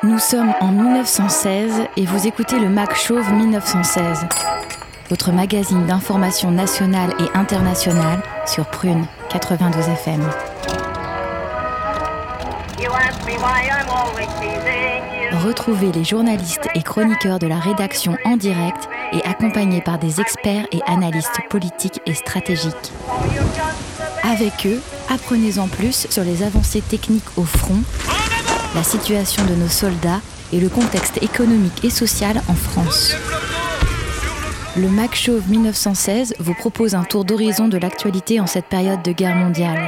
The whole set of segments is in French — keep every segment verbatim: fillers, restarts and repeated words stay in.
Nous sommes en mille neuf cent seize et vous écoutez le Mac Chauve mille neuf cent seize, votre magazine d'information nationale et internationale sur Prune quatre-vingt-douze F M. Retrouvez les journalistes et chroniqueurs de la rédaction en direct et accompagnés par des experts et analystes politiques et stratégiques. Avec eux, apprenez-en plus sur les avancées techniques au front, la situation de nos soldats et le contexte économique et social en France. Le Mac Chauve mille neuf cent seize vous propose un tour d'horizon de l'actualité en cette période de guerre mondiale.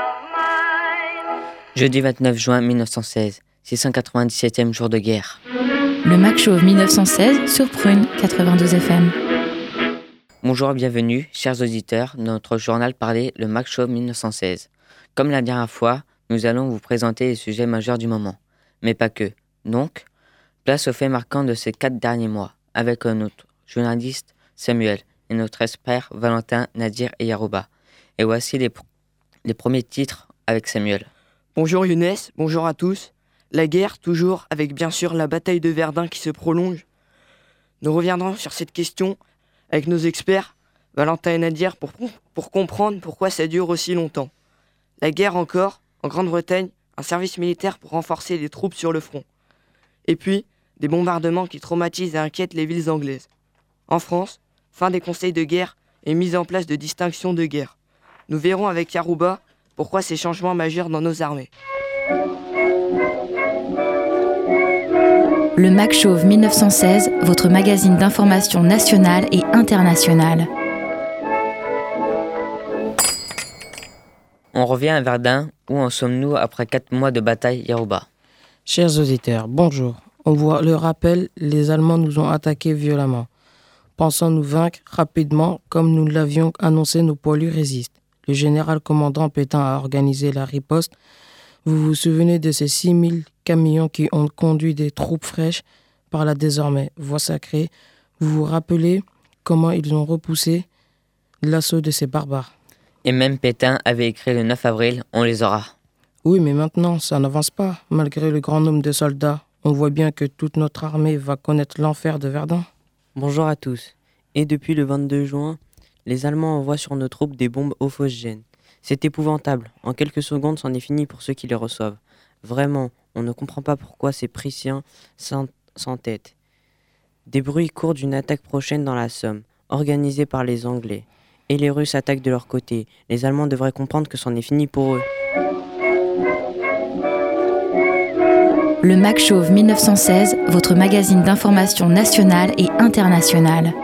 Jeudi vingt-neuf juin mille neuf cent seize, six cent quatre-vingt-dix-septième jour de guerre. Le Mac Chauve mille neuf cent seize sur Prune quatre-vingt-douze F M. Bonjour et bienvenue, chers auditeurs, dans notre journal parlé, le Mac Chauve mille neuf cent seize. Comme la dernière fois, nous allons vous présenter les sujets majeurs du moment, mais pas que. Donc, place aux faits marquants de ces quatre derniers mois, avec notre journaliste Samuel et notre expert Valentin, Nadir et Yarouba. Et voici les, pr- les premiers titres avec Samuel. Bonjour Younes, bonjour à tous. La guerre, toujours, avec bien sûr la bataille de Verdun qui se prolonge. Nous reviendrons sur cette question avec nos experts, Valentin et Nadir, pour, pour comprendre pourquoi ça dure aussi longtemps. La guerre encore, en Grande-Bretagne, un service militaire pour renforcer les troupes sur le front. Et puis, des bombardements qui traumatisent et inquiètent les villes anglaises. En France, fin des conseils de guerre et mise en place de distinctions de guerre. Nous verrons avec Yarouba pourquoi ces changements majeurs dans nos armées. Le Mac Chauve mille neuf cent seize, votre magazine d'information nationale et internationale. On revient à Verdun, où en sommes-nous après quatre mois de bataille, Yarouba? Chers auditeurs, bonjour. On vous le rappelle, les Allemands nous ont attaqués violemment. Pensant nous vaincre rapidement, comme nous l'avions annoncé, nos poilus résistent. Le général commandant Pétain a organisé la riposte. Vous vous souvenez de ces six mille camions qui ont conduit des troupes fraîches par la désormais voie sacrée. Vous vous rappelez comment ils ont repoussé l'assaut de ces barbares. Et même Pétain avait écrit le neuf avril, on les aura. Oui, mais maintenant, ça n'avance pas. Malgré le grand nombre de soldats, on voit bien que toute notre armée va connaître l'enfer de Verdun. Bonjour à tous. Et depuis le vingt-deux juin, les Allemands envoient sur nos troupes des bombes au phosgène. C'est épouvantable. En quelques secondes, c'en est fini pour ceux qui les reçoivent. Vraiment, on ne comprend pas pourquoi ces Prussiens s'entêtent. Des bruits courent d'une attaque prochaine dans la Somme, organisée par les Anglais. Et les Russes attaquent de leur côté. Les Allemands devraient comprendre que c'en est fini pour eux. Le Mac Chauve mille neuf cent seize, votre magazine d'information nationale et internationale.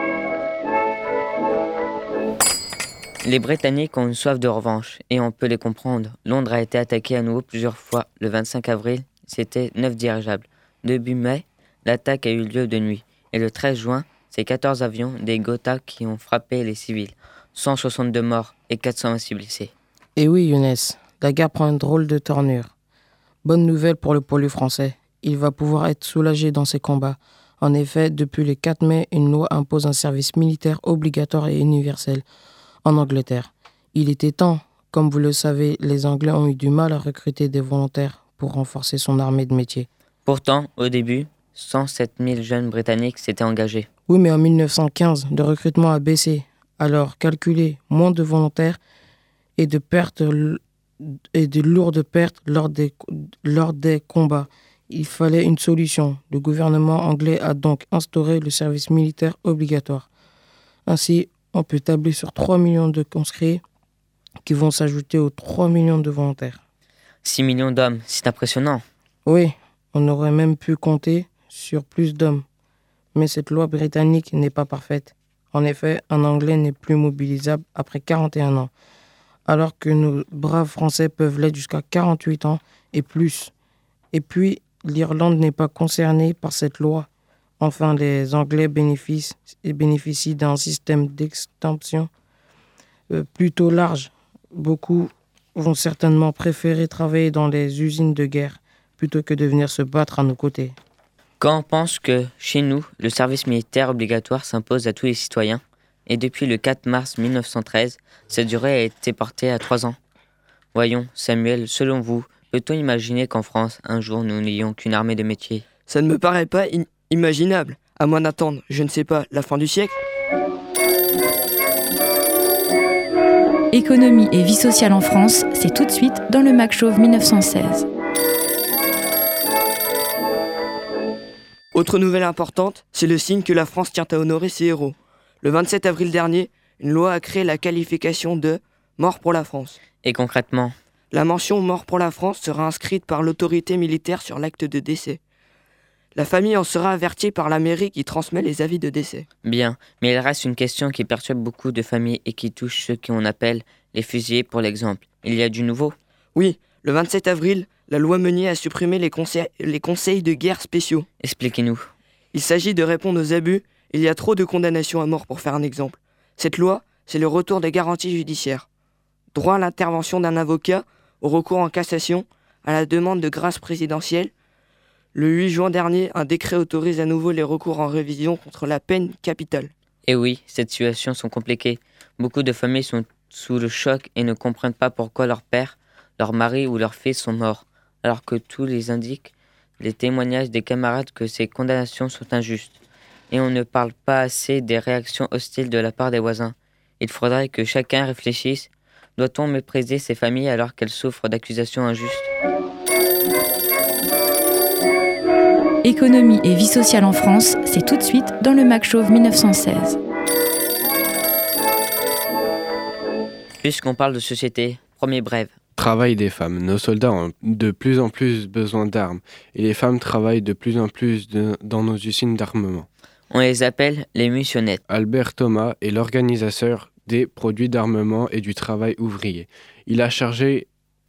Les Britanniques ont une soif de revanche, et on peut les comprendre. Londres a été attaquée à nouveau plusieurs fois. Le vingt-cinq avril, c'était neuf dirigeables. Début mai, l'attaque a eu lieu de nuit. Et le treize juin, c'est quatorze avions des Gotha qui ont frappé les civils. cent soixante-deux morts et quatre cent vingt-six blessés. Et oui, Younes, la guerre prend une drôle de tournure. Bonne nouvelle pour le poilu français. Il va pouvoir être soulagé dans ses combats. En effet, depuis le quatre mai, une loi impose un service militaire obligatoire et universel en Angleterre. Il était temps. Comme vous le savez, les Anglais ont eu du mal à recruter des volontaires pour renforcer son armée de métier. Pourtant, au début, cent sept mille jeunes Britanniques s'étaient engagés. Oui, mais en mille neuf cent quinze, le recrutement a baissé. Alors, calculez moins de volontaires et de pertes et de lourdes pertes lors des, lors des combats. Il fallait une solution. Le gouvernement anglais a donc instauré le service militaire obligatoire. Ainsi, on peut tabler sur trois millions de conscrits qui vont s'ajouter aux trois millions de volontaires. six millions d'hommes, c'est impressionnant. Oui, on aurait même pu compter sur plus d'hommes. Mais cette loi britannique n'est pas parfaite. En effet, un Anglais n'est plus mobilisable après quarante et un ans, alors que nos braves Français peuvent l'être jusqu'à quarante-huit ans et plus. Et puis, l'Irlande n'est pas concernée par cette loi. Enfin, les Anglais bénéficient, bénéficient d'un système d'extension euh, plutôt large. Beaucoup vont certainement préférer travailler dans les usines de guerre plutôt que de venir se battre à nos côtés. Quand on pense que, chez nous, le service militaire obligatoire s'impose à tous les citoyens, et depuis le quatre mars mille neuf cent treize, cette durée a été portée à trois ans. Voyons, Samuel, selon vous, peut-on imaginer qu'en France, un jour, nous n'ayons qu'une armée de métier ? Ça ne me paraît pas in- imaginable, à moins d'attendre, je ne sais pas, la fin du siècle. Économie et vie sociale en France, c'est tout de suite dans le Mac Chauve mille neuf cent seize. Autre nouvelle importante, c'est le signe que la France tient à honorer ses héros. Le vingt-sept avril dernier, une loi a créé la qualification de « mort pour la France ». Et concrètement, La mention « mort pour la France » sera inscrite par l'autorité militaire sur l'acte de décès. La famille en sera avertie par la mairie qui transmet les avis de décès. bien, mais il reste une question qui perturbe beaucoup de familles et qui touche ceux qu'on appelle les fusillés pour l'exemple. Il y a du nouveau? Oui, le vingt-sept avril, la loi Meunier a supprimé les, conseils, les conseils de guerre spéciaux. Expliquez-nous. Il s'agit de répondre aux abus. Il y a trop de condamnations à mort pour faire un exemple. Cette loi, c'est le retour des garanties judiciaires. Droit à l'intervention d'un avocat, au recours en cassation, à la demande de grâce présidentielle. Le huit juin dernier, un décret autorise à nouveau les recours en révision contre la peine capitale. Et oui, ces situations sont compliquées. Beaucoup de familles sont sous le choc et ne comprennent pas pourquoi leur père, leur mari ou leur fils sont morts, alors que tout les indique, les témoignages des camarades, que ces condamnations sont injustes. Et on ne parle pas assez des réactions hostiles de la part des voisins. Il faudrait que chacun réfléchisse. Doit-on mépriser ces familles alors qu'elles souffrent d'accusations injustes? Économie et vie sociale en France, c'est tout de suite dans le Mac Chauve mille neuf cent seize. Puisqu'on parle de société, premier brève. Travail des femmes. Nos soldats ont de plus en plus besoin d'armes et les femmes travaillent de plus en plus de- dans nos usines d'armement. On les appelle les missionnettes. Albert Thomas est l'organisateur des produits d'armement et du travail ouvrier. Il a chargé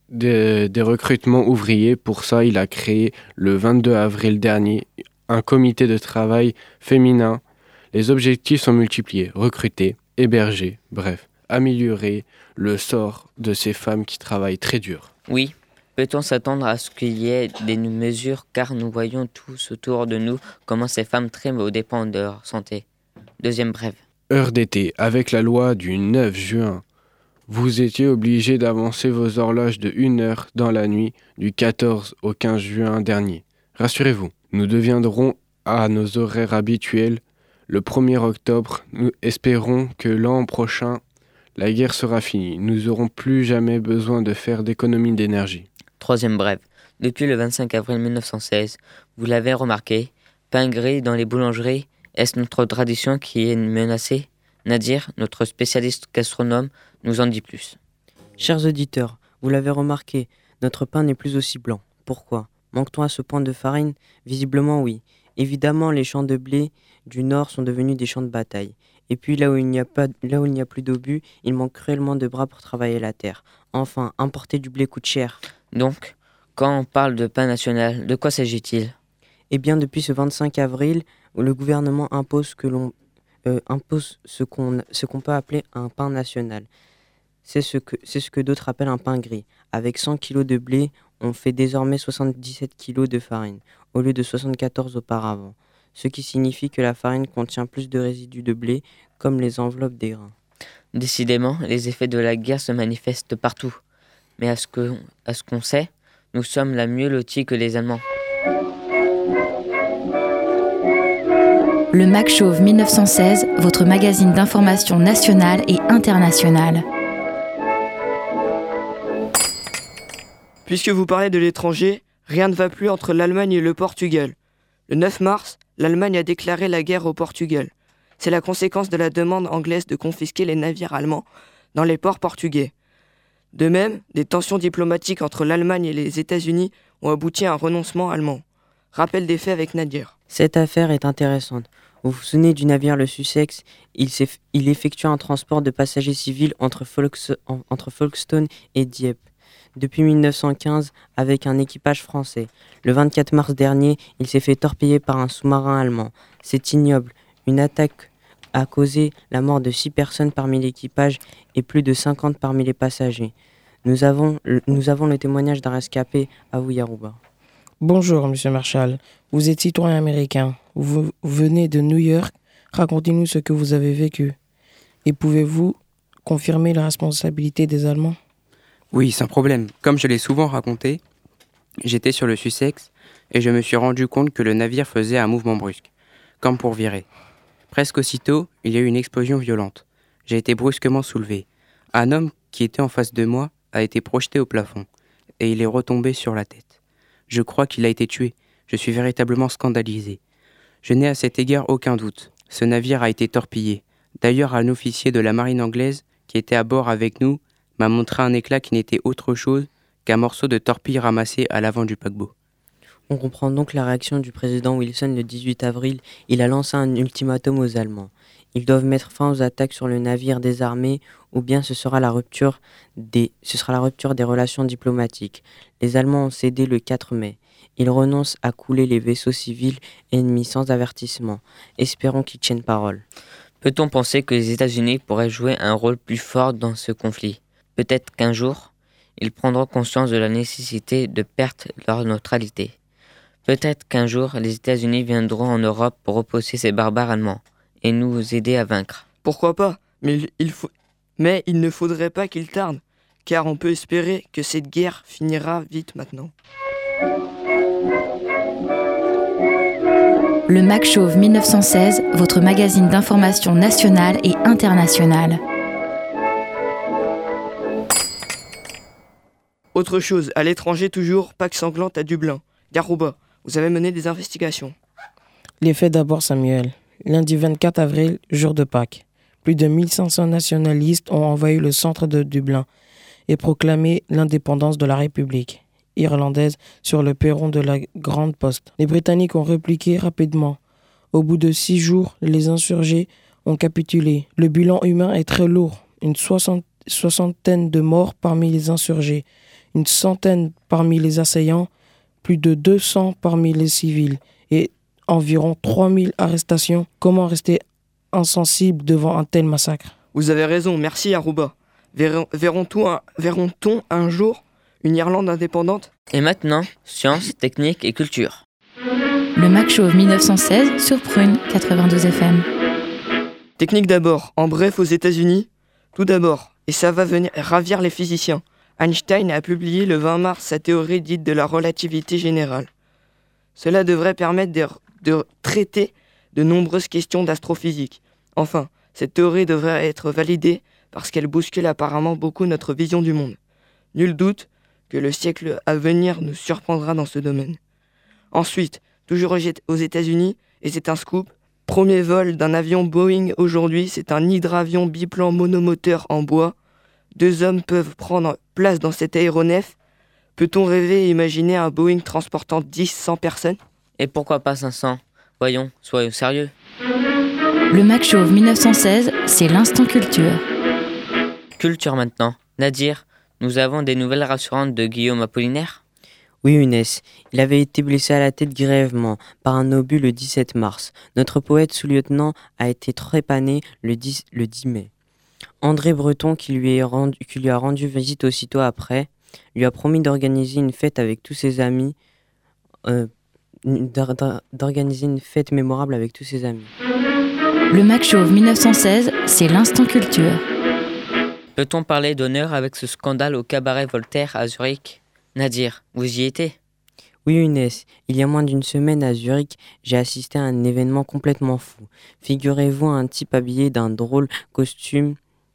de- des recrutements ouvriers. Pour ça, il a créé le vingt-deux avril dernier un comité de travail féminin. Les objectifs sont multipliés. Recruter, héberger, bref, améliorer le sort de ces femmes qui travaillent très dur. Oui, peut-on s'attendre à ce qu'il y ait des mesures car nous voyons tous autour de nous comment ces femmes très aux dépens de leur santé. Deuxième brève. Heure d'été, avec la loi du neuf juin, vous étiez obligés d'avancer vos horloges de une heure dans la nuit du quatorze au quinze juin dernier. Rassurez-vous, nous deviendrons à nos horaires habituels le premier octobre. Nous espérons que l'an prochain, la guerre sera finie. Nous n'aurons plus jamais besoin de faire d'économie d'énergie. Troisième brève. Depuis le vingt-cinq avril mille neuf cent seize, vous l'avez remarqué, pain gris dans les boulangeries, est-ce notre tradition qui est menacée? Nadir, notre spécialiste gastronome, nous en dit plus. Chers auditeurs, vous l'avez remarqué, notre pain n'est plus aussi blanc. Pourquoi? Manque-t-on à ce point de farine? Visiblement oui. Évidemment, les champs de blé du nord sont devenus des champs de bataille. Et puis là où il n'y a pas, là où il n'y a plus d'obus, il manque cruellement de bras pour travailler la terre. Enfin, importer du blé coûte cher. Donc, quand on parle de pain national, de quoi s'agit-il? Eh bien, depuis ce vingt-cinq avril, le gouvernement impose que l'on euh, impose ce qu'on ce qu'on peut appeler un pain national. C'est ce que c'est ce que d'autres appellent un pain gris. Avec cent kilos de blé, on fait désormais soixante-dix-sept kilos de farine, au lieu de soixante-quatorze auparavant. Ce qui signifie que la farine contient plus de résidus de blé, comme les enveloppes des grains. Décidément, les effets de la guerre se manifestent partout. Mais à ce que, à ce qu'on sait, nous sommes la mieux lotis que les Allemands. Le Mac Chauve mille neuf cent seize, votre magazine d'information nationale et internationale. Puisque vous parlez de l'étranger, rien ne va plus entre l'Allemagne et le Portugal. Le neuf mars, l'Allemagne a déclaré la guerre au Portugal. C'est la conséquence de la demande anglaise de confisquer les navires allemands dans les ports portugais. De même, des tensions diplomatiques entre l'Allemagne et les États-Unis ont abouti à un renoncement allemand. Rappel des faits avec Nadir. Cette affaire est intéressante. Vous vous souvenez du navire le Sussex? Il, il effectua un transport de passagers civils entre, Folks, en, entre Folkestone et Dieppe depuis mille neuf cent quinze avec un équipage français. Le vingt-quatre mars dernier, il s'est fait torpiller par un sous-marin allemand. C'est ignoble. Une attaque a causé la mort de six personnes parmi l'équipage et plus de cinquante parmi les passagers. Nous avons, nous avons le témoignage d'un rescapé à Ouyarouba. Bonjour, monsieur Marshall. Vous êtes citoyen américain. Vous venez de New York. Racontez-nous ce que vous avez vécu. Et pouvez-vous confirmer la responsabilité des Allemands? Oui, sans problème. Comme je l'ai souvent raconté, j'étais sur le Sussex et je me suis rendu compte que le navire faisait un mouvement brusque, comme pour virer. Presque aussitôt, il y a eu une explosion violente. J'ai été brusquement soulevé. Un homme qui était en face de moi a été projeté au plafond, et il est retombé sur la tête. Je crois qu'il a été tué. Je suis véritablement scandalisé. Je n'ai à cet égard aucun doute. Ce navire a été torpillé. D'ailleurs, un officier de la marine anglaise, qui était à bord avec nous, m'a montré un éclat qui n'était autre chose qu'un morceau de torpille ramassé à l'avant du paquebot. On comprend donc la réaction du président Wilson le dix-huit avril. Il a lancé un ultimatum aux Allemands. Ils doivent mettre fin aux attaques sur le navire désarmé ou bien ce sera la rupture des, ce sera la rupture des relations diplomatiques. Les Allemands ont cédé le quatre mai. Ils renoncent à couler les vaisseaux civils ennemis sans avertissement. Espérons qu'ils tiennent parole. Peut-on penser que les États-Unis pourraient jouer un rôle plus fort dans ce conflit ? Peut-être qu'un jour, ils prendront conscience de la nécessité de perdre leur neutralité. Peut-être qu'un jour, les États-Unis viendront en Europe pour repousser ces barbares allemands et nous aider à vaincre. Pourquoi pas, mais il, il faut... mais il ne faudrait pas qu'il tarde, car on peut espérer que cette guerre finira vite maintenant. Le Mac Chauve mille neuf cent seize, votre magazine d'information nationale et internationale. Autre chose, à l'étranger toujours, Pâques sanglante à Dublin. Garouba, vous avez mené des investigations. Les faits d'abord, Samuel. Lundi vingt-quatre avril, jour de Pâques. Plus de mille cinq cents nationalistes ont envahi le centre de Dublin et proclamé l'indépendance de la République irlandaise sur le perron de la Grande Poste. Les Britanniques ont répliqué rapidement. Au bout de six jours, les insurgés ont capitulé. Le bilan humain est très lourd. Une soixante, soixantaine de morts parmi les insurgés, une centaine parmi les assaillants, plus de deux cents parmi les civils et environ trois mille arrestations. Comment rester insensible devant un tel massacre ? Vous avez raison, merci Aruba. Verrons, verrons-t-on un, verrons-t-on un jour une Irlande indépendante ? Et maintenant, sciences, techniques et culture. Le Mac Chauve mille neuf cent seize sur Prune quatre-vingt-douze F M. Technique d'abord, en bref aux États-Unis. Tout d'abord, et ça va venir ravir les physiciens. Einstein a publié le vingt mars sa théorie dite de la relativité générale. Cela devrait permettre de, de traiter de nombreuses questions d'astrophysique. Enfin, cette théorie devrait être validée parce qu'elle bouscule apparemment beaucoup notre vision du monde. Nul doute que le siècle à venir nous surprendra dans ce domaine. Ensuite, toujours aux États-Unis, et c'est un scoop, premier vol d'un avion Boeing aujourd'hui, c'est un hydravion biplan monomoteur en bois. Deux hommes peuvent prendre place dans cet aéronef. Peut-on rêver et imaginer un Boeing transportant dix, cent personnes ? Et pourquoi pas cinq cents ? Voyons, soyons sérieux. Le Mac Chauve mille neuf cent seize, c'est l'instant culture. Culture maintenant. Nadir, nous avons des nouvelles rassurantes de Guillaume Apollinaire ? Oui, Younes, il avait été blessé à la tête grièvement par un obus le dix-sept mars. Notre poète sous-lieutenant a été trépané le dix, le dix mai. André Breton, qui lui, est rendu, qui lui a rendu visite aussitôt après, lui a promis d'organiser une fête avec tous ses amis, euh, d'organiser une fête mémorable avec tous ses amis. Le Mac Chauve mille neuf cent seize, c'est l'instant culture. Peut-on parler d'honneur avec ce scandale au cabaret Voltaire à Zurich ? Nadir, vous y étiez ? Oui, Younes, il y a moins d'une semaine à Zurich, j'ai assisté à un événement complètement fou. Figurez-vous un type habillé d'un drôle costume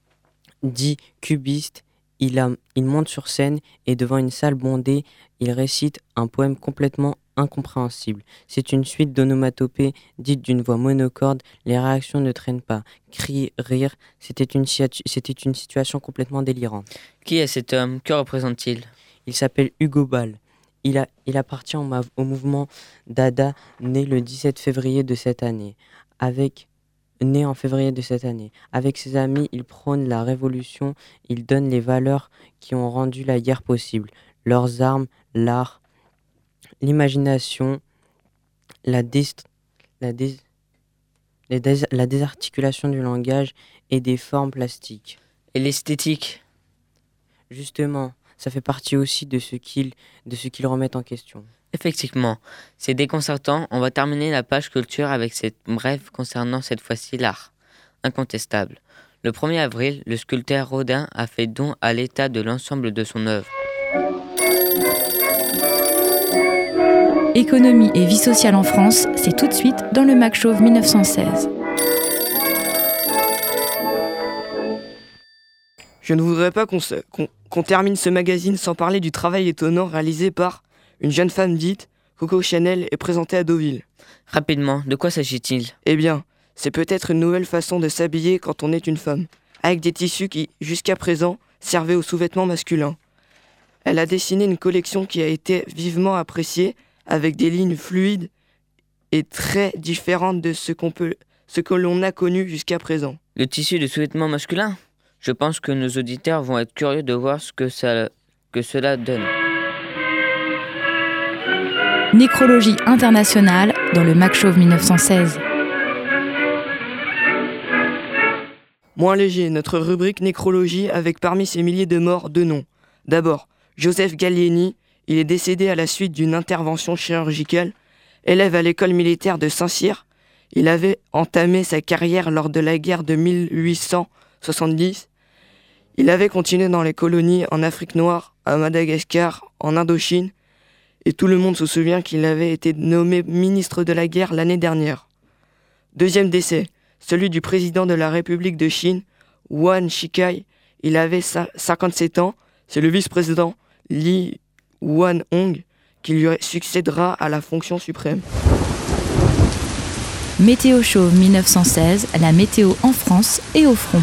dit cubiste. Il, a, il monte sur scène et devant une salle bondée, il récite un poème complètement incompréhensible. C'est une suite d'onomatopées dites d'une voix monocorde. Les réactions ne traînent pas. Cris, rire, c'était une, c'était une situation complètement délirante. Qui est cet homme ? Que représente-t-il ? Il s'appelle Hugo Ball. Il, a, il appartient au, au mouvement Dada, né le dix-sept février de cette année. Avec, né en février de cette année. Avec ses amis, il prône la révolution. Il donne les valeurs qui ont rendu la guerre possible. Leurs armes, l'art, l'imagination, la, dés, la, dés, la, dés, la désarticulation du langage et des formes plastiques. Et l'esthétique ? Justement, ça fait partie aussi de ce qu'ils de ce qu'ils remettent en question. Effectivement, c'est déconcertant. On va terminer la page culture avec cette brève concernant cette fois-ci l'art. Incontestable. Le premier avril, le sculpteur Rodin a fait don à l'État de l'ensemble de son œuvre. Économie et vie sociale en France, c'est tout de suite dans le Mac Chauve mille neuf cent seize. Je ne voudrais pas qu'on, se, qu'on, qu'on termine ce magazine sans parler du travail étonnant réalisé par une jeune femme dite Coco Chanel et présentée à Deauville. Rapidement, de quoi s'agit-il ? Eh bien, c'est peut-être une nouvelle façon de s'habiller quand on est une femme, avec des tissus qui, jusqu'à présent, servaient aux sous-vêtements masculins. Elle a dessiné une collection qui a été vivement appréciée, avec des lignes fluides et très différentes de ce, qu'on peut, ce que l'on a connu jusqu'à présent. Le tissu de sous-vêtements masculins ? Je pense que nos auditeurs vont être curieux de voir ce que, ça, que cela donne. Nécrologie internationale dans le Mac Chauve mille neuf cent seize. Moins léger, notre rubrique nécrologie avec parmi ces milliers de morts deux noms. D'abord, Joseph Gallieni, il est décédé à la suite d'une intervention chirurgicale. Élève à l'école militaire de Saint-Cyr, il avait entamé sa carrière lors de la guerre de mille huit cent soixante-dix. Il avait continué dans les colonies en Afrique noire, à Madagascar, en Indochine, et tout le monde se souvient qu'il avait été nommé ministre de la guerre l'année dernière. Deuxième décès, celui du président de la République de Chine, Yuan Shikai. Il avait cinquante-sept ans, c'est le vice-président Li Yuanhong qui lui succédera à la fonction suprême. Météo Chauve mille neuf cent seize, la météo en France et au front.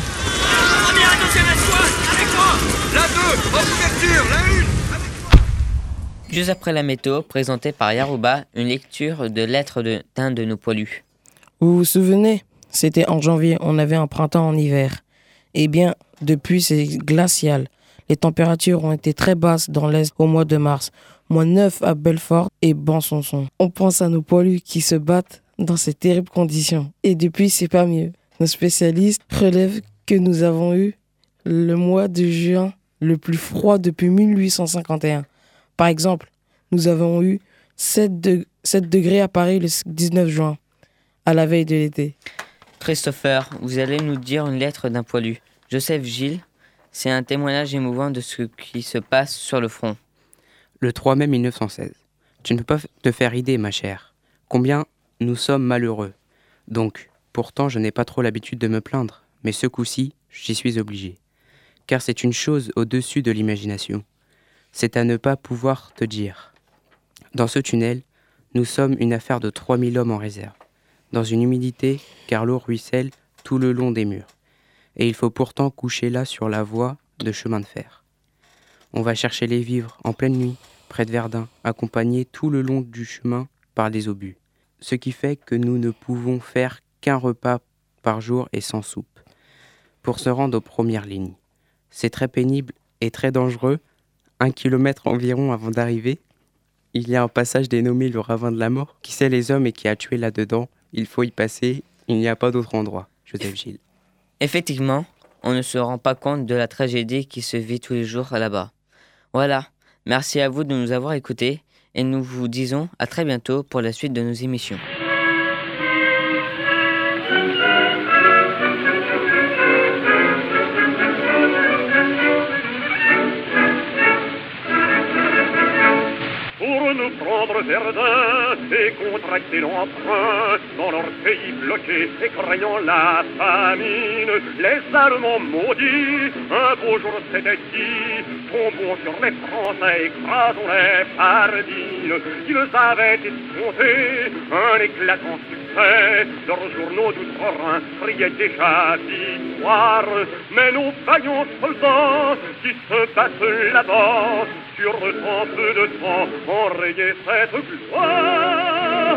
Juste après la météo, présentée par Yarouba, une lecture de lettres de, d'un de nos poilus. Vous vous souvenez ? C'était en janvier, on avait un printemps en hiver. Eh bien, depuis, c'est glacial. Les températures ont été très basses dans l'Est au mois de mars. moins neuf à Belfort et Bansançon. On pense à nos poilus qui se battent dans ces terribles conditions. Et depuis, c'est pas mieux. Nos spécialistes relèvent que nous avons eu le mois de juin le plus froid depuis mille huit cent cinquante et un. Par exemple, nous avons eu sept, de, sept degrés à Paris le dix-neuf juin, à la veille de l'été. Christopher, vous allez nous dire une lettre d'un poilu. Joseph Gilles, c'est un témoignage émouvant de ce qui se passe sur le front. Le trois mai mille neuf cent seize. Tu ne peux pas te faire idée, ma chère. Combien nous sommes malheureux. Donc, pourtant, je n'ai pas trop l'habitude de me plaindre, mais ce coup-ci, j'y suis obligé. Car c'est une chose au-dessus de l'imagination. C'est à ne pas pouvoir te dire. Dans ce tunnel, nous sommes une affaire de trois mille hommes en réserve. Dans une humidité, car l'eau ruisselle tout le long des murs. Et il faut pourtant coucher là sur la voie de chemin de fer. On va chercher les vivres en pleine nuit, près de Verdun, accompagnés tout le long du chemin par des obus. Ce qui fait que nous ne pouvons faire qu'un repas par jour et sans soupe. Pour se rendre aux premières lignes. C'est très pénible et très dangereux. Un kilomètre environ avant d'arriver, il y a un passage dénommé le ravin de la mort. Qui sait les hommes et qui a tué là-dedans? Il faut y passer, il n'y a pas d'autre endroit. Joseph Gilles. Effectivement, on ne se rend pas compte de la tragédie qui se vit tous les jours là-bas. Voilà, merci à vous de nous avoir écoutés et nous vous disons à très bientôt pour la suite de nos émissions. Prendre Verdun et contracter l'emprunt dans leur pays bloqué et craignant la famine. Les Allemands maudits, un beau jour c'était dit, tombons sur les Français, écrasons les fardines. Ils avaient escompté un éclatant succès, leurs journaux d'outre-Rhin criaient déjà victoire. Mais nos vaillants soldats qui se battent là-bas, sur tant peu de temps, enrayer cette gloire.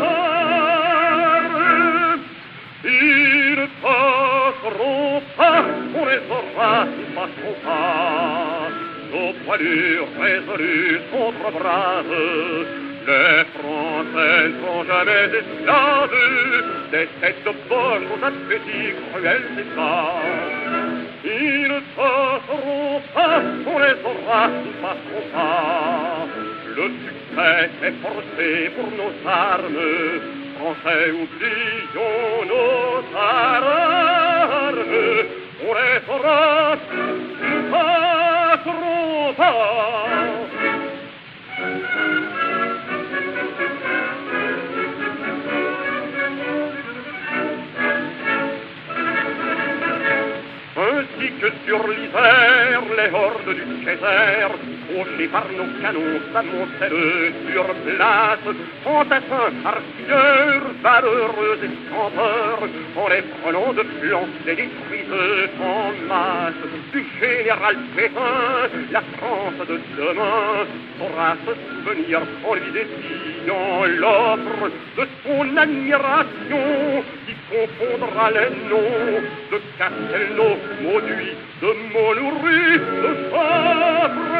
Ils ne passeront pas, on les aura, ils passeront pas. Nos poilus résolus sont trop braves. Les Français ne sont jamais esclaves des têtes de poche aux appétits cruels et ça. Ils ne passeront pas, on les aura, ils passeront pas. Le succès est forcé pour nos armes. Français, oublions nos armes. On les aura, ils passeront pas. les hordes du Kaiser, fauchés par nos canons, s'amoncellent sur place, fantassins, artilleurs, valeureux et sans peur, en les prenant de flanc, les détruisent en masse. Du général Pétain, la France de demain saura se souvenir en lui désignant l'offre de son admiration qui confondra les noms de Castelnau, Mauduit, de Montloury, de Sabre.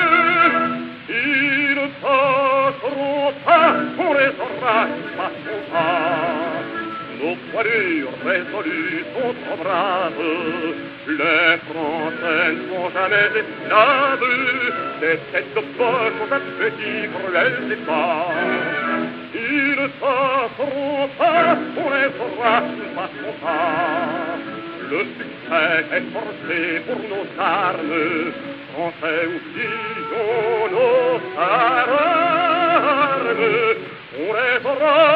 Ils ne passeront pas, on les aura, ils passeront pas. Nos poilures résolues sont trop braves, les Français ne sont jamais esclaves, les têtes de poche sont appétits cruels et pas. Ils ne passeront pas, on les aura, ils ne passeront pas. Le succès est forcé pour nos armes, Français oublions nos armes, on les aura.